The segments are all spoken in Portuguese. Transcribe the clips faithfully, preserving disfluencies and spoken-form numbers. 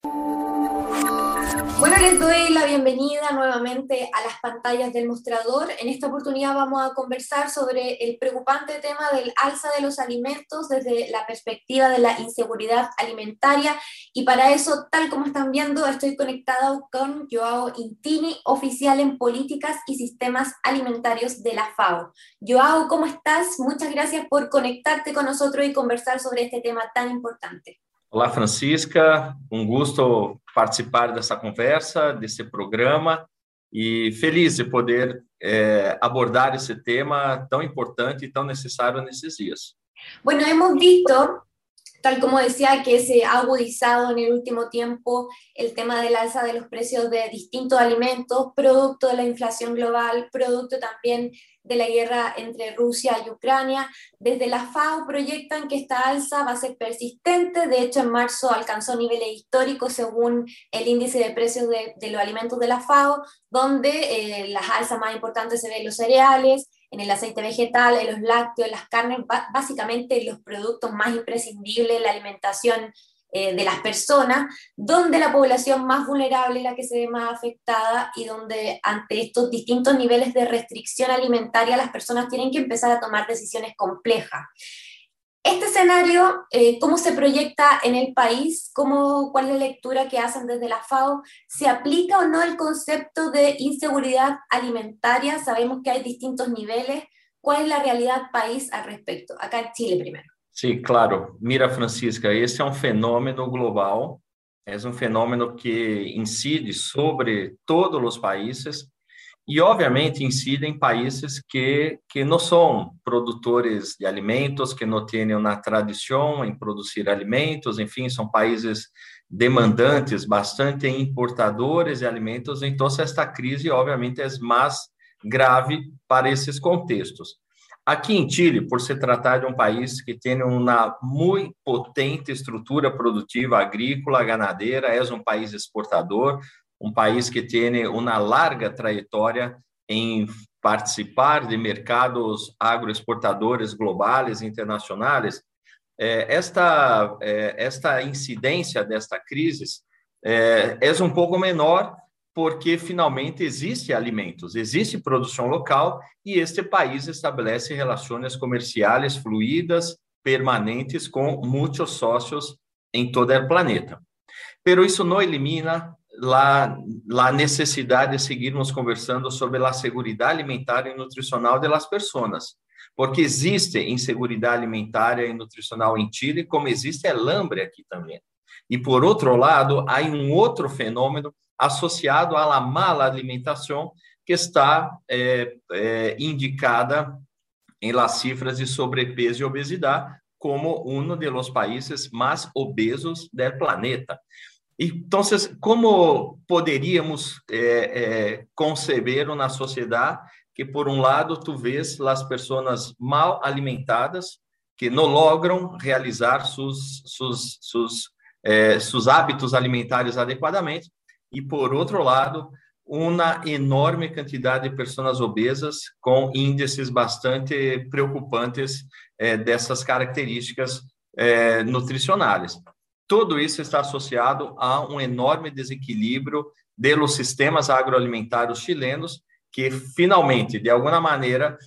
Bueno, les doy la bienvenida nuevamente a las pantallas del mostrador. En esta oportunidad vamos a conversar sobre el preocupante tema del alza de los alimentos desde la perspectiva de la inseguridad alimentaria. Y para eso, tal como están viendo, estoy conectada con Joao Intini, oficial en Políticas y Sistemas Alimentarios de la FAO. Joao, ¿cómo estás? Muchas gracias por conectarte con nosotros y conversar sobre este tema tan importante. Olá, Francisca, um gosto participar dessa conversa, desse programa e feliz de poder é, abordar esse tema tão importante e tão necessário nesses dias. Bueno, hemos visto, tal como decía, que se ha agudizado en el último tiempo el tema del alza de los precios de distintos alimentos, producto de la inflación global, producto también de la guerra entre Rusia y Ucrania. Desde la FAO proyectan que esta alza va a ser persistente. De hecho, en marzo alcanzó niveles históricos según el índice de precios de, de los alimentos de la FAO, donde eh, las alzas más importantes se ven en los cereales, en el aceite vegetal, en los lácteos, en las carnes, básicamente los productos más imprescindibles de la alimentación eh, de las personas, donde la población más vulnerable es la que se ve más afectada y donde ante estos distintos niveles de restricción alimentaria las personas tienen que empezar a tomar decisiones complejas. Este escenario, eh, ¿cómo se proyecta en el país? ¿Cómo, ¿Cuál es la lectura que hacen desde la FAO? ¿Se aplica o no el concepto de inseguridad alimentaria? Sabemos que hay distintos niveles. ¿Cuál es la realidad país al respecto? Acá en Chile primero. Sim, claro. Mira, Francisca, esse é um fenômeno global, é um fenômeno que incide sobre todos os países e, obviamente, incide em países que, que não são produtores de alimentos, que não têm uma tradição em produzir alimentos, enfim, são países demandantes, bastante importadores de alimentos, então esta crise, obviamente, é mais grave para esses contextos. Aqui em Chile, por se tratar de um país que tem uma muito potente estrutura produtiva agrícola, ganadeira, é um país exportador, um país que tem uma larga trajetória em participar de mercados agroexportadores globais e internacionais, esta, esta incidência desta crise é, é um pouco menor, porque finalmente existe alimentos, existe produção local e este país estabelece relações comerciais fluídas, permanentes com muitos sócios em todo o planeta. Pero isso não elimina a, a necessidade de seguirmos conversando sobre a segurança alimentar e nutricional das pessoas, porque existe insegurança alimentar e nutricional em Chile, como existe el hambre aqui também. E, por outro lado, há um outro fenômeno associado à mala alimentação que está é, é, indicada em las cifras de sobrepeso e obesidade como um dos países mais obesos do planeta. Então, como poderíamos é, é, conceber uma sociedade que, por um lado, tu vês as pessoas mal alimentadas, que não logram realizar seus, seus, seus, é, seus hábitos alimentares adequadamente, e, por outro lado, uma enorme quantidade de pessoas obesas com índices bastante preocupantes eh, dessas características eh, nutricionais. Tudo isso está associado a um enorme desequilíbrio de los sistemas agroalimentários chilenos, que, finalmente, de alguma maneira,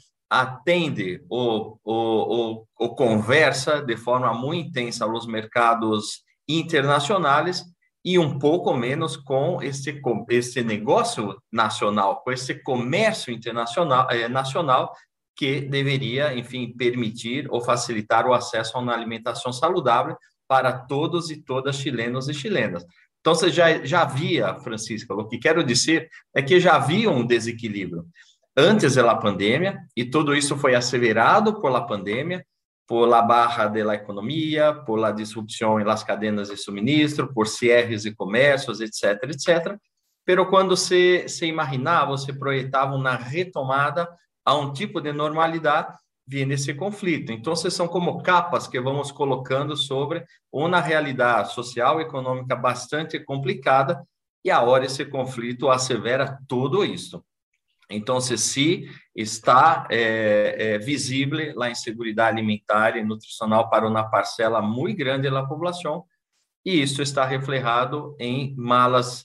atende ou, ou, ou, ou conversa de forma muito intensa aos mercados internacionais e um pouco menos com esse, esse negócio nacional, com esse comércio internacional eh, nacional que deveria, enfim, permitir ou facilitar o acesso a uma alimentação saudável para todos e todas chilenos e chilenas. Então, você já, já havia, Francisca, o que quero dizer é que já havia um desequilíbrio antes da pandemia, e tudo isso foi acelerado por la pandemia, por la baja de la economia, por la disrupção em las cadenas de suministro, por cierres de comércios, etc, etc. Pero quando se, se imaginava, se projetava uma retomada a um tipo de normalidade, vinha esse conflito. Então, são como capas que vamos colocando sobre uma realidade social e econômica bastante complicada, e agora esse conflito assevera tudo isso. Então, se está é, é, visível a insegurança alimentar e nutricional para uma parcela muito grande da população, e isso está reflejado em malas,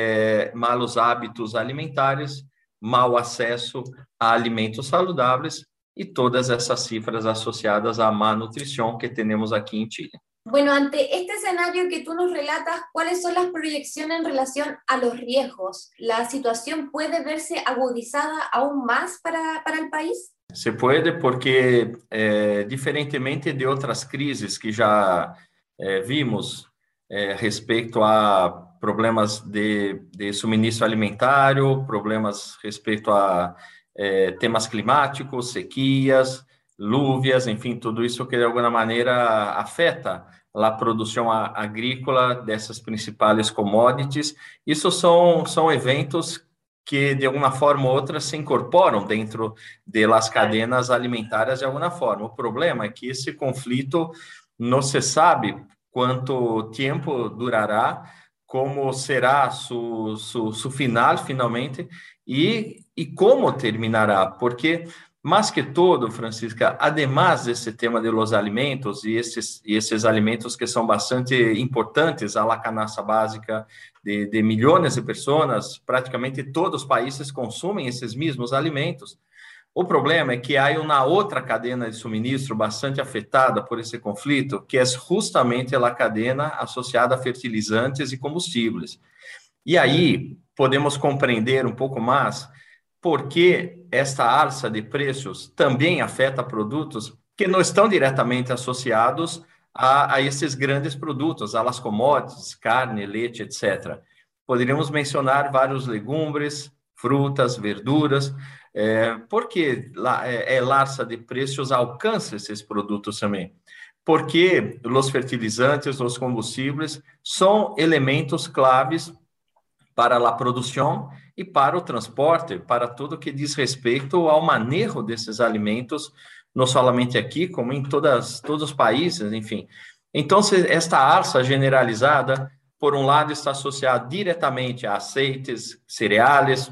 é, malos hábitos alimentares, mau acesso a alimentos saudáveis e todas essas cifras associadas à má nutrição que temos aqui em Chile. Bueno, ante este escenario que tú nos relatas, ¿cuáles son las proyecciones en relación a los riesgos? ¿La situación puede verse agudizada aún más para, para el país? Se puede porque, é, diferentemente de outras crises que já é, vimos é, respeito a problemas de, de suministro alimentário, problemas respeito a é, temas climáticos, sequias, lúvias, enfim, tudo isso que de alguma maneira afeta a produção agrícola dessas principais commodities. Isso são, são eventos que, de alguma forma ou outra, se incorporam dentro das cadenas alimentares de alguma forma. O problema é que esse conflito não se sabe quanto tempo durará, como será su, su, su final, finalmente, e, e como terminará, porque, mais que todo, Francisca, además desse tema de los alimentos, e esses, e esses alimentos que são bastante importantes, a la canasta básica de, de milhões de pessoas, praticamente todos os países consumem esses mesmos alimentos. O problema é que há uma outra cadena de suministro bastante afetada por esse conflito, que é justamente a cadena associada a fertilizantes e combustíveis. E aí podemos compreender um pouco mais por que esta alça de preços também afeta produtos que não estão diretamente associados a, a esses grandes produtos, a las commodities, carne, leite, etcétera. Poderíamos mencionar vários legumes, frutas, verduras. É, porque é, é alça de preços alcança esses produtos também? Porque os fertilizantes, os combustíveis, são elementos claves para a produção e para o transporte, para tudo que diz respeito ao manejo desses alimentos, não somente aqui, como em todas, todos os países, enfim. Então, esta alça generalizada, por um lado, está associada diretamente a aceites, cereais,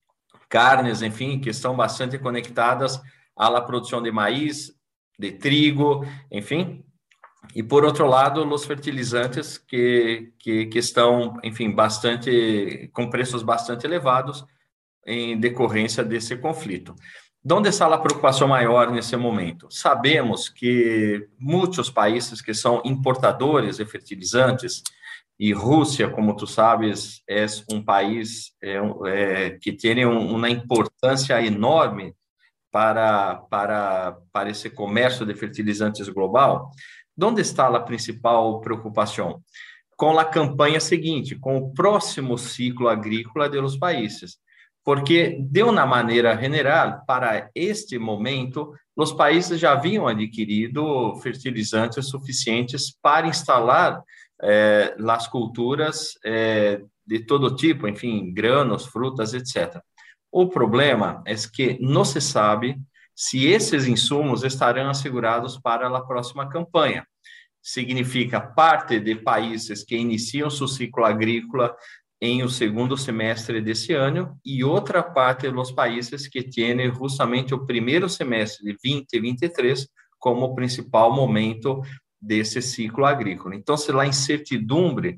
carnes, enfim, que estão bastante conectadas à produção de maíz, de trigo, enfim. E, por outro lado, os fertilizantes que, que, que estão, enfim, bastante, com preços bastante elevados em decorrência desse conflito. Onde está a preocupação maior nesse momento? Sabemos que muitos países que são importadores de fertilizantes, e Rússia, como tu sabes, é um país é, é, que tem uma importância enorme para, para, para esse comércio de fertilizantes global. Onde está a principal preocupação? Com a campanha seguinte, com o próximo ciclo agrícola dos países. Porque, de uma maneira general, para este momento, os países já haviam adquirido fertilizantes suficientes para instalar eh, as culturas eh, de todo tipo, enfim, granos, frutas, etcétera. O problema é que não se sabe se esses insumos estarão assegurados para a próxima campanha. Significa parte de países que iniciam seu ciclo agrícola em o segundo semestre desse ano e outra parte dos países que têm justamente o primeiro semestre de vinte e vinte e três como o principal momento desse ciclo agrícola. Então, se a incertidumbre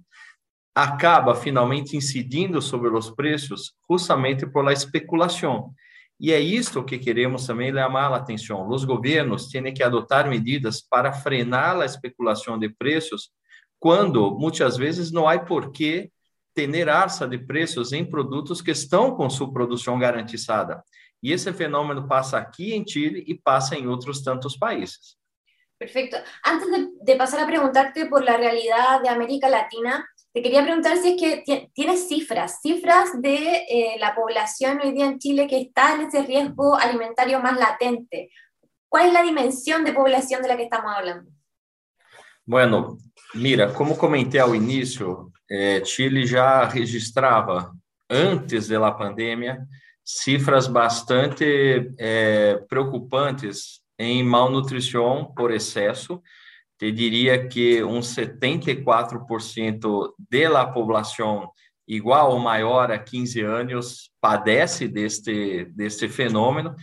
acaba finalmente incidindo sobre os preços justamente por a especulação. E é isto que queremos também chamar a atenção. Os governos têm que adotar medidas para frenar a especulação de preços quando, muitas vezes, não há porquê ter alça de preços em produtos que estão com sua produção garantizada. E esse fenômeno passa aqui em Chile e passa em outros tantos países. Perfecto. Antes de, de pasar a preguntarte por la realidad de América Latina, te quería preguntar si es que tienes cifras, cifras de eh, la población hoy día en Chile que está en ese riesgo alimentario más latente. ¿Cuál es la dimensión de población de la que estamos hablando? Bueno, mira, como comentei ao início, eh, Chile já registrava, antes da pandemia, cifras bastante eh, preocupantes em malnutrição por excesso. Te diria que uns setenta e quatro por cento da população, igual ou maior a quinze anos, padece deste, deste fenômeno.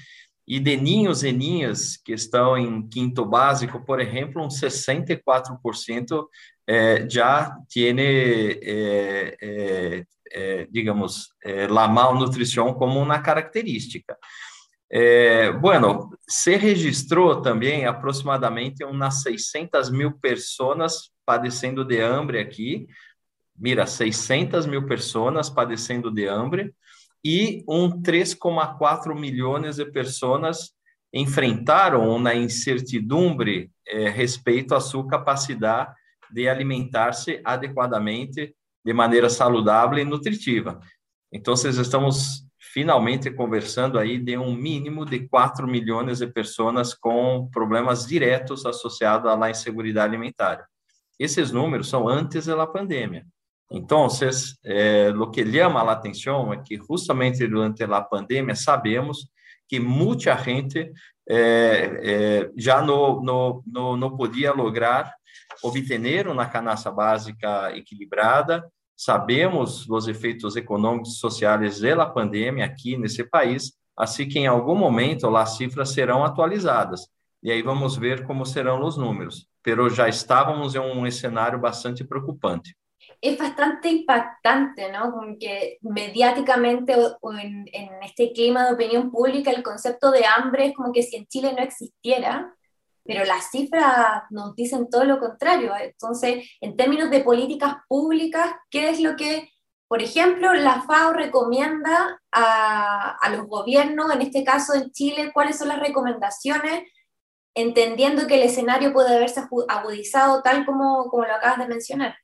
e de ninhos e ninhas que estão em quinto básico, por exemplo, um sessenta e quatro por cento eh, já tem, eh, eh, eh, digamos, eh, la malnutrição como uma característica. Eh, bueno, se registrou também aproximadamente umas seiscentas mil pessoas padecendo de hambre aqui. Mira, seiscentas mil pessoas padecendo de hambre e um três vírgula quatro milhões de pessoas enfrentaram uma incertidumbre eh, respeito à sua capacidade de alimentar-se adequadamente, de maneira saudável e nutritiva. Então, estamos finalmente conversando aí de um mínimo de quatro milhões de pessoas com problemas diretos associados à insegurança alimentar. Esses números são antes da pandemia. Então, eh, o que chama a atenção é que justamente durante a pandemia sabemos que muita gente eh, eh, já não, não, não, não podia lograr obter uma canasta básica equilibrada. Sabemos os efeitos econômicos e sociais da pandemia aqui nesse país, assim que em algum momento as cifras serão atualizadas. E aí vamos ver como serão os números. Mas já estávamos em um cenário bastante preocupante. Es bastante impactante, ¿no? Como que mediáticamente o, o en, en este clima de opinión pública el concepto de hambre es como que si en Chile no existiera, pero las cifras nos dicen todo lo contrario. Entonces, en términos de políticas públicas, ¿qué es lo que, por ejemplo, la FAO recomienda a, a los gobiernos, en este caso en Chile? ¿Cuáles son las recomendaciones? Entendiendo que el escenario puede haberse agudizado tal como, como lo acabas de mencionar.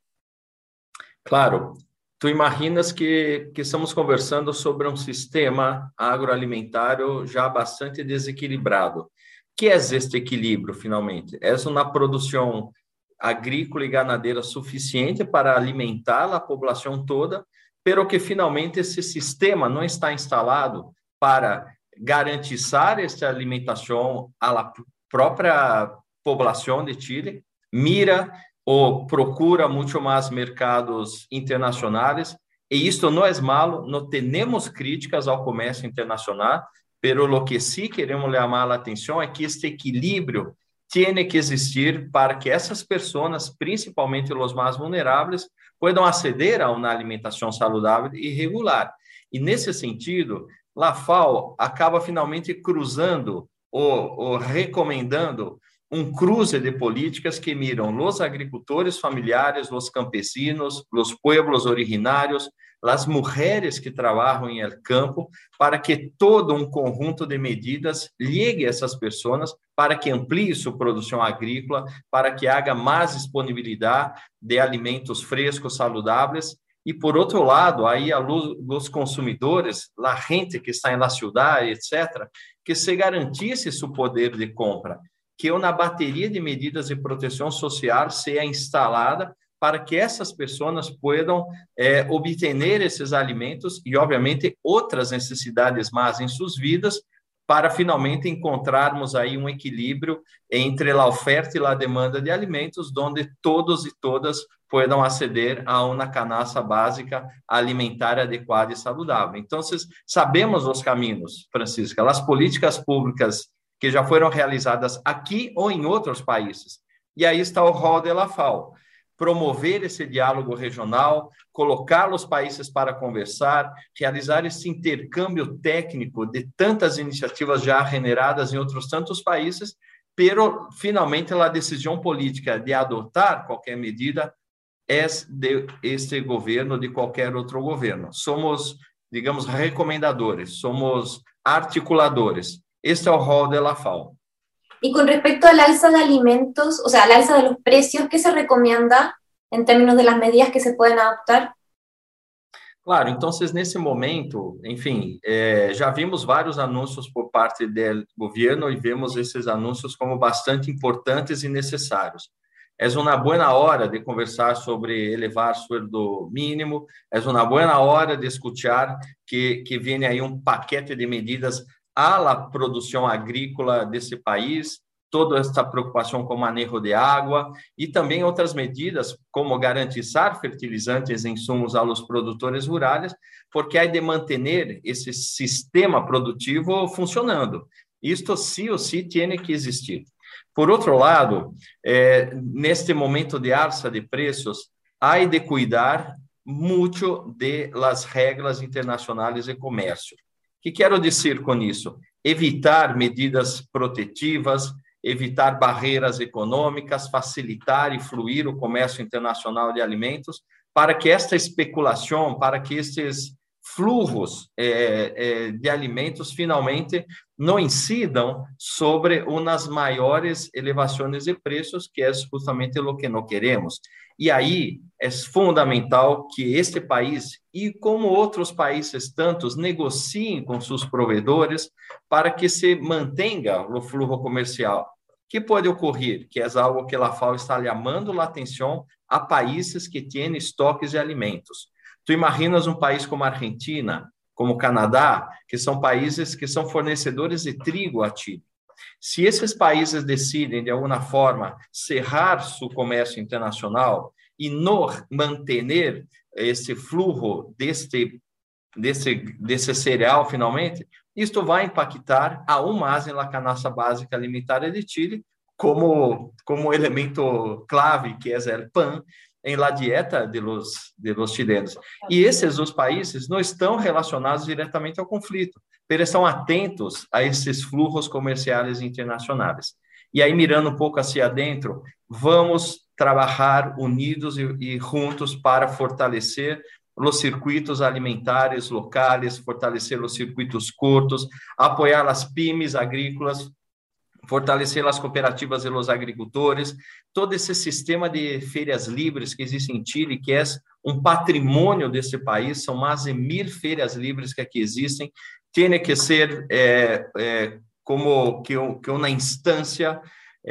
Claro, tu imaginas que, que estamos conversando sobre um sistema agroalimentário já bastante desequilibrado. O que é este equilíbrio, finalmente? É uma produção agrícola e ganadeira suficiente para alimentar a população toda, pero que, finalmente, esse sistema não está instalado para garantizar esta alimentação à própria população de Chile, mira ou procura muito mais mercados internacionais, e isto não é malo, não temos críticas ao comércio internacional, pero lo que sí queremos chamar a atenção é que este equilíbrio tem que existir para que essas pessoas, principalmente os mais vulneráveis, possam aceder a uma alimentação saudável e regular. E, nesse sentido, a FAO acaba finalmente cruzando ou, ou recomendando um cruce de políticas que miram os agricultores familiares, os campesinos, os pueblos originários, as mulheres que trabalham em el campo, para que todo um conjunto de medidas llegue a essas pessoas, para que amplie sua produção agrícola, para que haja mais disponibilidade de alimentos frescos, saudáveis. E, por outro lado, aí a os consumidores, a gente que está na cidade, etcétera, que se garantisse seu poder de compra, que uma bateria de medidas de proteção social seja instalada para que essas pessoas possam é, obter esses alimentos e, obviamente, outras necessidades mais em suas vidas, para finalmente encontrarmos aí um equilíbrio entre a oferta e a demanda de alimentos, onde todos e todas possam aceder a uma canasta básica alimentar adequada e saudável. Então, sabemos os caminhos, Francisca, as políticas públicas que já foram realizadas aqui ou em outros países. E aí está o rol de la FAO. Promover esse diálogo regional, colocar os países para conversar, realizar esse intercâmbio técnico de tantas iniciativas já generadas em outros tantos países, pero, finalmente, a decisão política de adotar qualquer medida é de este governo, de qualquer outro governo. Somos, digamos, recomendadores, somos articuladores. Este es el rol de la FAO. Y con respecto al alza de alimentos, o sea, al alza de los precios, ¿qué se recomienda en términos de las medidas que se pueden adoptar? Claro, então, nesse momento, enfim, é, já vimos vários anúncios por parte do governo e vemos esses anúncios como bastante importantes e necessários. É uma boa hora de conversar sobre elevar o sueldo mínimo, é uma boa hora de escutar que, que vem aí um paquete de medidas à produção agrícola desse país, toda essa preocupação com o manejo de água e também outras medidas, como garantizar fertilizantes e insumos aos produtores rurais, porque há de manter esse sistema produtivo funcionando. Isto sí o sí tiene que existir. Por outro lado, eh, neste momento de alza de preços, há de cuidar muito de las regras internacionais de comércio. O que quero dizer com isso? Evitar medidas protetivas, evitar barreiras econômicas, facilitar e fluir o comércio internacional de alimentos, para que esta especulação, para que estes fluxos eh, eh, de alimentos finalmente não incidam sobre umas maiores elevações de preços, que é justamente o que não queremos. E aí é fundamental que este país, e como outros países tantos, negociem com seus provedores para que se mantenha o fluxo comercial. O que pode ocorrer? Que é algo que a FAO está chamando a atenção a países que têm estoques de alimentos. Tu imaginas um país como a Argentina, como o Canadá, que são países que são fornecedores de trigo a Chile. Se esses países decidem, de alguma forma, cerrar seu comércio internacional e não manter esse fluxo deste, desse, desse cereal, finalmente, isto vai impactar aún mais na canasta básica alimentar de Chile, como, como elemento clave, que é o pão, em la dieta de los, de los chilenos. E esses os países não estão relacionados diretamente ao conflito, eles estão atentos a esses fluxos comerciais internacionais. E aí, mirando um pouco hacia dentro, vamos trabalhar unidos e, e juntos para fortalecer os circuitos alimentares locais, fortalecer os circuitos curtos, apoiar as pymes agrícolas, fortalecer as cooperativas de los agricultores, todo esse sistema de feiras livres que existe em Chile, que é um patrimônio desse país, são mais de mil feiras livres que aqui existem, tem que ser é, é, como que, que uma instância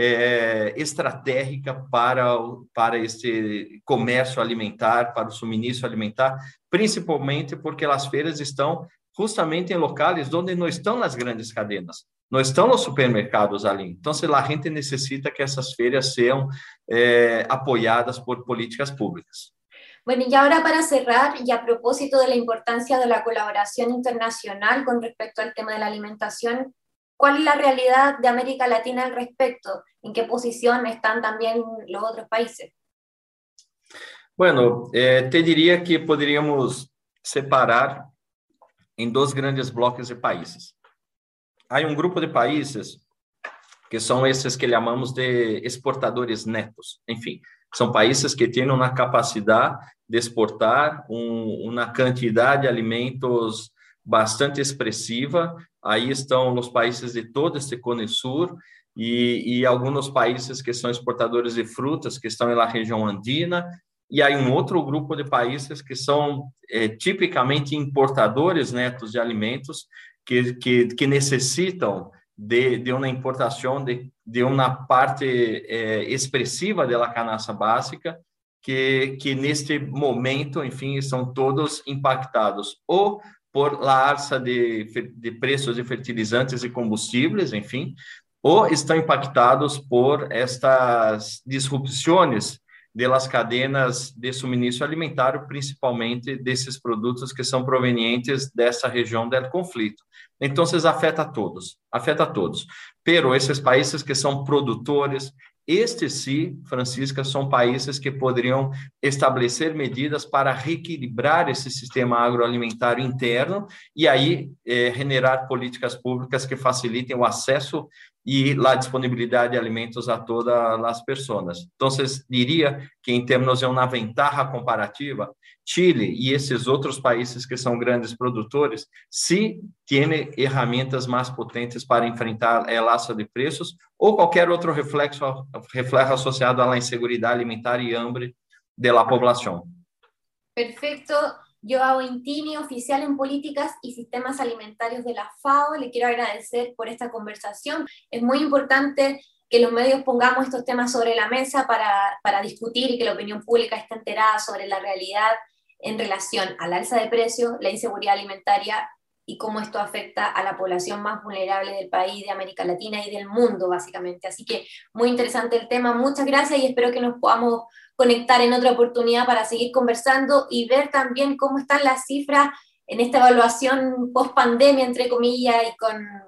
é, estratégica para, para este comércio alimentar, para o suministro alimentar, principalmente porque as feiras estão justamente em locais onde não estão as grandes cadenas, não estão os supermercados ali. Então, a gente necessita que essas feiras sejam eh, apoiadas por políticas públicas. Bueno, y ahora para cerrar, y a propósito de la importancia de la colaboración internacional con respecto al tema de la alimentación, ¿cuál es la realidad de América Latina al respecto? ¿En qué posición están también los otros países? Bueno, eh, te diria que poderíamos separar em dois grandes blocos de países. Há um grupo de países que são esses que chamamos de exportadores netos. Enfim, são países que têm uma capacidade de exportar um, uma quantidade de alimentos bastante expressiva. Aí estão os países de todo este Cone Sur e, e alguns países que são exportadores de frutas, que estão na região andina. E aí um outro grupo de países que são é, tipicamente importadores netos de alimentos, que, que, que necessitam de, de uma importação de, de uma parte é, expressiva da canasta básica, que, que neste momento, enfim, são todos impactados ou por la alza de, de preços de fertilizantes e combustíveis, enfim, ou estão impactados por estas disrupções de las cadenas de suministro alimentar, principalmente desses produtos que são provenientes dessa região do conflito. Então, afeta a todos, afeta a todos. Pero esses países que são produtores, estes sim, Francisca, são países que poderiam estabelecer medidas para reequilibrar esse sistema agroalimentar interno e aí eh, generar políticas públicas que facilitem o acesso e a disponibilidade de alimentos a todas as pessoas. Então, diria que, em termos de uma ventaja comparativa, Chile e esses outros países que são grandes produtores, sim, têm ferramentas mais potentes para enfrentar a alza de preços ou qualquer outro reflexo, reflexo associado à insegurança alimentar e hambre da população. Perfecto. Joao Intini, oficial en Políticas y Sistemas Alimentarios de la FAO, le quiero agradecer por esta conversación. Es muy importante que los medios pongamos estos temas sobre la mesa para, para discutir y que la opinión pública esté enterada sobre la realidad en relación al alza de precios, la inseguridad alimentaria y cómo esto afecta a la población más vulnerable del país, de América Latina y del mundo, básicamente. Así que muy interesante el tema. Muchas gracias y espero que nos podamos conectar en otra oportunidad para seguir conversando y ver también cómo están las cifras en esta evaluación post-pandemia, entre comillas, y con,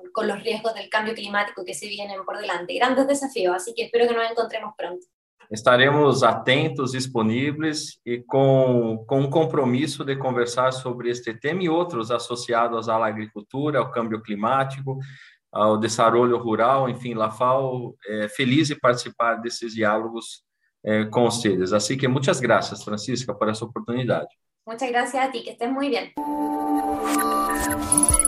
con los riesgos del cambio climático que se vienen por delante. Grandes desafíos, así que espero que nos encontremos pronto. Estaremos atentos, disponíveis e com, com um compromisso de conversar sobre este tema e outros associados à agricultura, ao câmbio climático, ao desenvolvimento rural, enfim, la FAO é feliz de participar desses diálogos é, com vocês. Assim que muitas graças, Francisca, por essa oportunidade. Muchas gracias a ti, que estés muy bien.